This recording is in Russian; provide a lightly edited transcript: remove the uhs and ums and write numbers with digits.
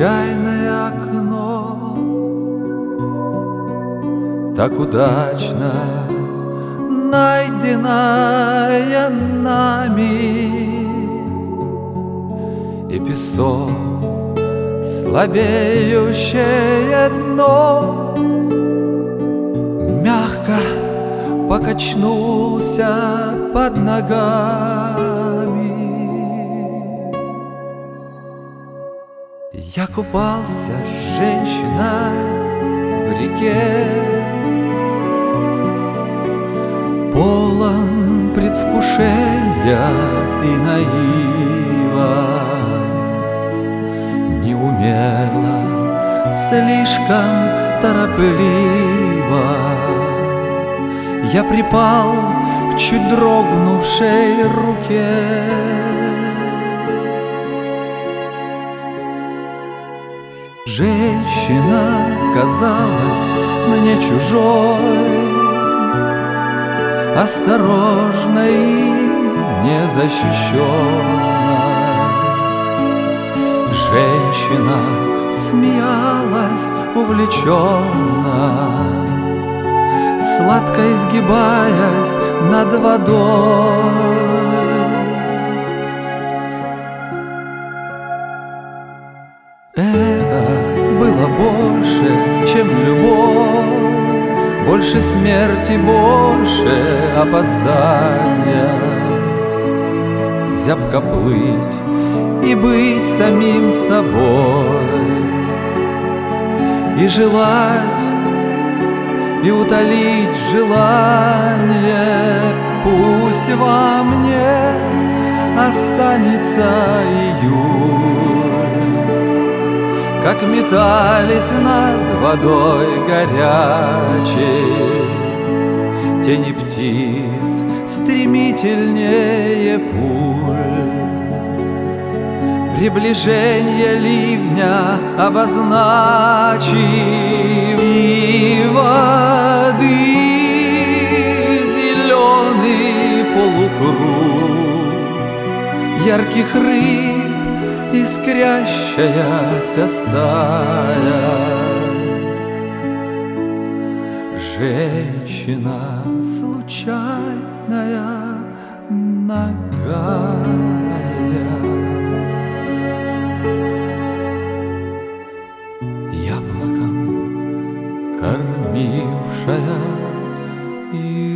случайное окно, так удачно найденное нами, и песок, слабеющее дно, мягко покачнулся под ногами. Я купался с женщиной в реке, полон предвкушения и наива. Неумело, слишком торопливо я припал к чуть дрогнувшей руке. Женщина казалась мне чужой, осторожной и незащищенной. Женщина смеялась увлеченно, сладко изгибаясь над водой. Это было больше, чем любовь, больше смерти, больше опоздания. Зябко плыть и быть самим собой, и желать, и утолить желание. Пусть во мне останется июль, как метались над водой горячей тени птиц стремительнее пуль. Приближение ливня обозначив, и воды зеленый полукруг ярких рыб, искрящаяся стая. Женщина случайная, нагая, яблоком кормившая и